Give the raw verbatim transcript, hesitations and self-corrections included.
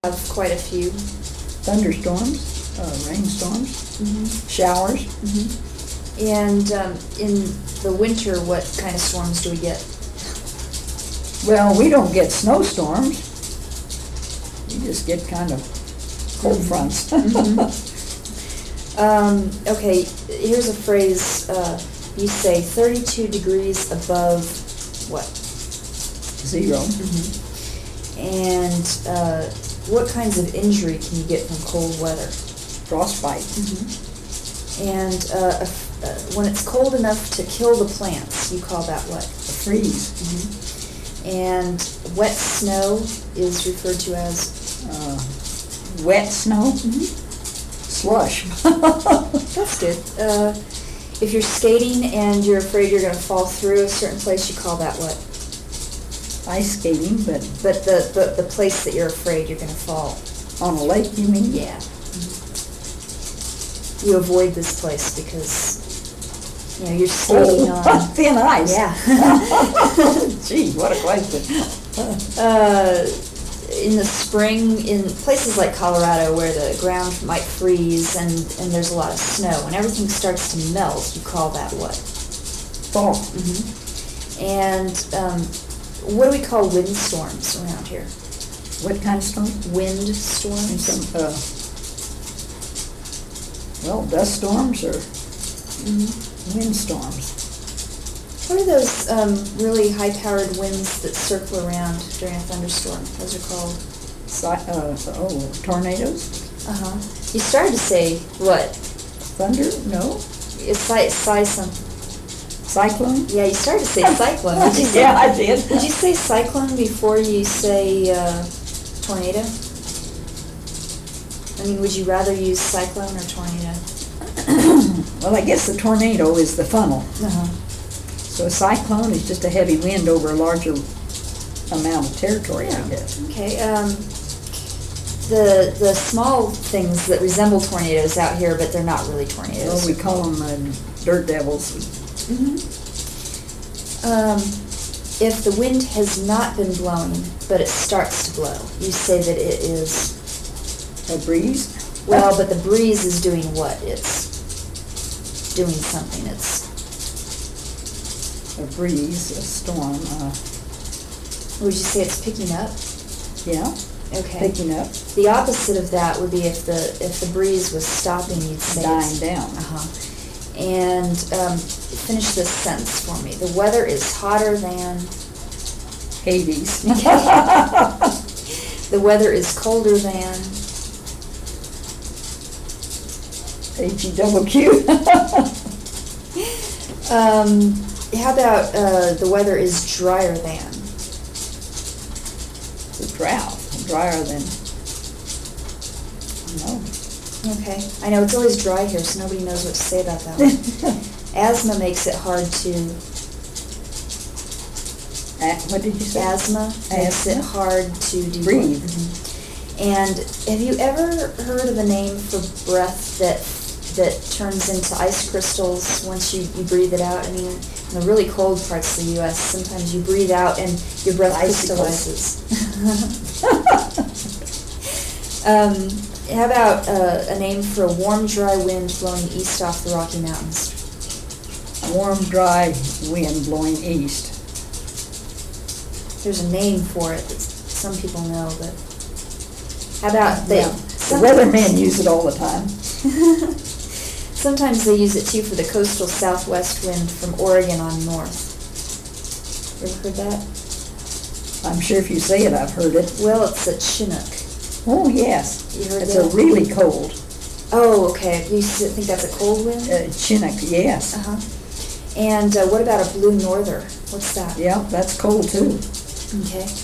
have quite a few. Thunderstorms, uh, rainstorms, Mm-hmm. showers. Mm-hmm. And um, in the winter, what kind of storms do we get? Well, we don't get snowstorms. We just get kind of cold fronts. Mm-hmm. um, okay, here's a phrase. Uh, you say thirty-two degrees above what? Zero. Mm-hmm. And uh, what kinds of injury can you get from cold weather? Frostbite. Mm-hmm. And uh, if, uh, when it's cold enough to kill the plants, you call that what? A freeze. Mm-hmm. And wet snow is referred to as? Uh, wet snow. Mm-hmm. Slush. That's good. Uh, if you're skating and you're afraid you're going to fall through a certain place, you call that what? Ice skating, but But the, the, the place that you're afraid you're going to fall. on a lake, you mean? Yeah. Mm-hmm. You avoid this place because, you know, you're skating Oh, on... thin ice. Yeah. Gee, what a question. uh, in the spring, in places like Colorado where the ground might freeze and, and there's a lot of snow, when everything starts to melt, you call that what? Fall. Mm-hmm. And um, what do we call windstorms around here? What kind of storm? Windstorms? Some, uh, well, dust storms or Mm-hmm. windstorms. What are those um, really high-powered winds that circle around during a thunderstorm? Those are called... Si- uh, oh, tornadoes? Uh-huh. You started to say what? Thunder? No. It's si- si- some... Cyclone? Yeah, you started to say cyclone. Did you say, Yeah, I did. Did you say cyclone before you say uh, tornado? I mean, would you rather use cyclone or tornado? Well, I guess the tornado is the funnel. Uh-huh. So a cyclone is just a heavy wind over a larger amount of territory, I guess. Okay. Um, the the small things that resemble tornadoes out here, but they're not really tornadoes. Well, we call them uh, dirt devils. Mm-hmm. Um, if the wind has not been blowing, but it starts to blow, you say that it is... A breeze? Well, but the breeze is doing what? It's doing something. It's... A breeze, a storm, uh, Would you say it's picking up? yeah, Okay. picking up, The opposite of that would be if the if the breeze was stopping, you'd say dying it's... down. Uh-huh. And um, finish this sentence for me. The weather is hotter than... Hades. The weather is colder than... H E double Q. Um, how about uh, the weather is drier than? The drought, drier than, no. Okay. I know it's always dry here, so nobody knows what to say about that one. Asthma makes it hard to... A- What did you say? Asthma makes it Asthma? hard to do Breathe. Mhm. And have you ever heard of a name for breath that that turns into ice crystals once you, you breathe it out? I mean, in the really cold parts of the U S, sometimes you breathe out and your breath Icicles. crystallizes. um, how about uh, a name for a warm, dry wind blowing east off the Rocky Mountains? Warm, dry wind blowing east. There's a name for it that some people know, but how about they? Yeah. The weathermen use it all the time. Sometimes they use it too for the coastal southwest wind from Oregon on north. You ever heard that? I'm sure if you say it, I've heard it. Well, it's a Chinook. Oh, yes. You heard It's that? a really cold. Oh, okay. You s- think that's a cold wind? Uh, Chinook, yes. Uh-huh. And uh, what about a blue norther? What's that? Yeah, that's cold too. Okay.